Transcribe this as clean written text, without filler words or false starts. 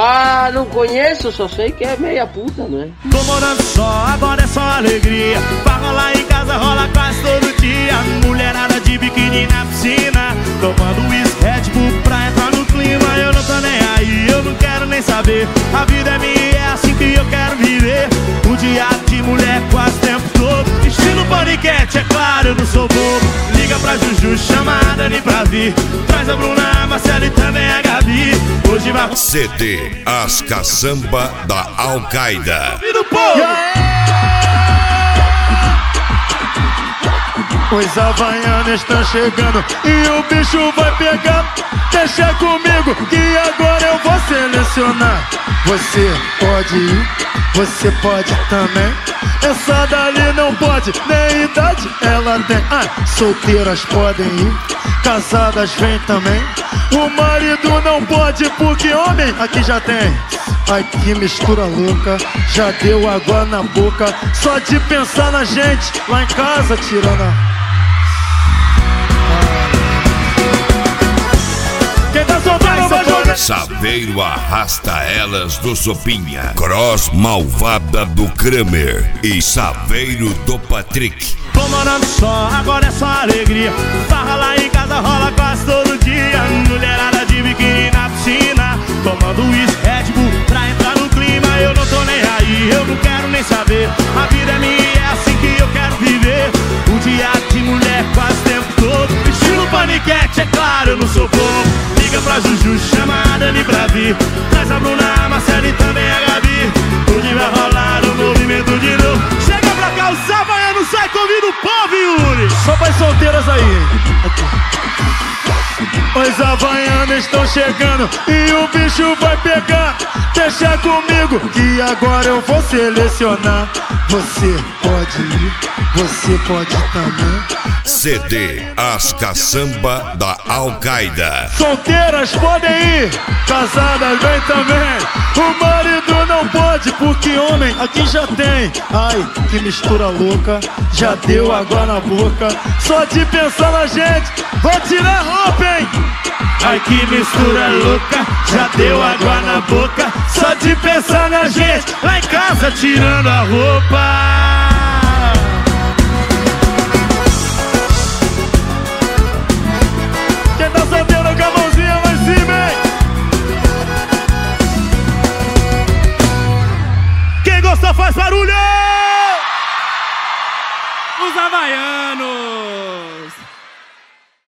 Mas não conheço, só sei que é meia puta, né? Tô morando só, agora é só alegria. Pra rolar em casa, rola quase todo dia. Mulherada de biquíni na piscina, tomando uísque, Red Bull pra entrar no clima. Eu não tô nem aí, eu não quero nem saber. A vida é minha, é assim que eu quero viver. O diabo de mulher quase o tempo todo. Estilo paniquete, é claro, eu não sou bobo. Liga pra Juju, chama a Dani pra vir. Traz a Bruna, a Marcela e também a Gabi. Hoje vai... CD As Caçamba da Al-Qaeda. Os havaianos estão chegando e o bicho vai pegar. Deixa comigo que agora eu vou selecionar. Você pode ir, você pode também. Essa dali não pode, nem idade ela tem. Solteiras podem ir, casadas vem também. O marido não pode porque homem aqui já tem. Ai que mistura louca, já deu água na boca. Só de pensar na gente lá em casa tirando a... Quem tá soltando vai jogar. Saveiro arrasta elas do Sopinha. Cross malvada do Kramer e Saveiro do Patrick. Tô morando só, agora é só alegria. Farra lá em casa, rola quase todo dia. Mulherada de biquíni na piscina, tomando uísque, Red Bull pra entrar no clima. Eu não tô nem aí, eu não quero nem saber. A vida é minha, é assim que eu quero viver. O dia de mulher quase o tempo todo. Estilo paniquete, é claro, eu não sou bobo. Liga pra Juju, chama a Dani pra vir. Traz a Bruna, a Marcela e também a Gabi. Hoje vai rolar o movimento de novo. Chega pra cá, o Savaiano sai, convida o povo, Yuri. Só para as solteiras aí. Os havaianos estão chegando e o bicho vai pegar. Deixa comigo que agora eu vou selecionar. Você pode ir, você pode também. CD As Caçamba da Al-Qaeda. Solteiras podem ir, casadas vem também. O marido não pode porque homem aqui já tem. Ai, que mistura louca, já deu água na boca. Só de pensar na gente, vou tirar a roupa, hein? Ai, que mistura louca, já deu água na boca. Só de pensar na gente, lá em casa tirando a roupa. Quem tá solteiro com a mãozinha lá em cima, hein? Quem gosta faz barulho! Os havaianos!